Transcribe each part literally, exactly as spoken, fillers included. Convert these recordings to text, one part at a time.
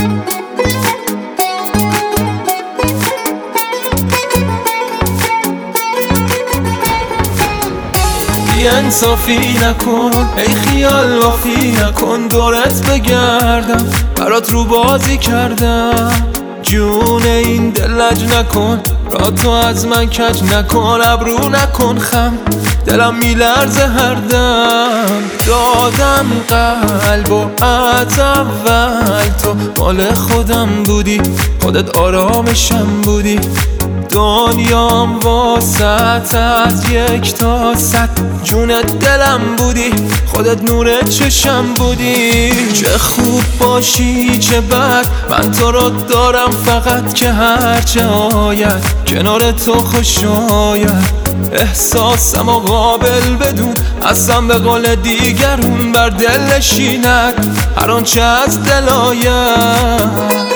انصافی نکن، ای خیال وافی نکن، دورت بگردم برات رو بازی کردم. جون این دل لج نکن، را تو از من کج نکن، ابرو نکن خم، دلم میلرزه هر دم. دادم قلب و از اول تو مال خودم بودی، خودت آرامشم بودی. دنیام واسط از یک تا صد، جونت دلم بودی، خودت نور چشم بودی. چه خوب باشی چه بد، من تو رو دارم فقط که هرچه آید کنار تو خوش آید. احساسم و قابل بدون، هستم به قول دیگرون، بر دل نشیند هر آنچه از دل آید.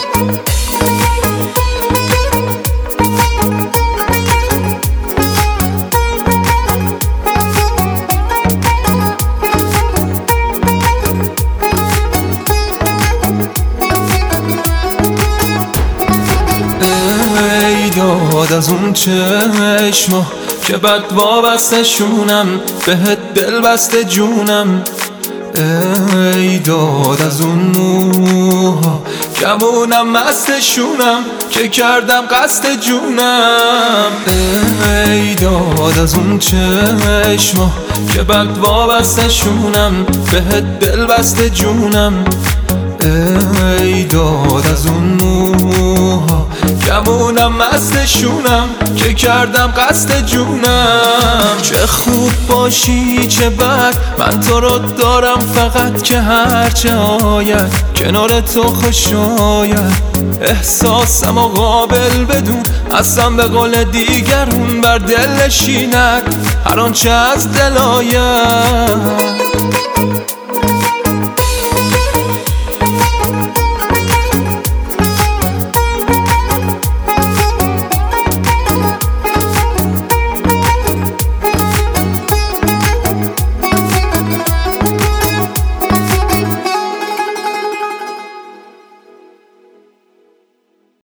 ای داد از اون چشما که بد وابسته شونم، بهت دل بسته جونم. ای داد از اون موها کمونم مستشونم، که کردم قصد جونم. ای داد از اون چشما که بد وابسته شونم، بهت دل بسته جونم. ای داد از اون موها کمونم مستشونم، که کردم قصد جونم. چه خوب باشی چه بد، من تو رو دارم فقط که هرچه آید کنار تو خوش آید. احساسم و قابل بدون، هستم به قول دیگرون، بر دل نشیند هر آنچه از دل آید.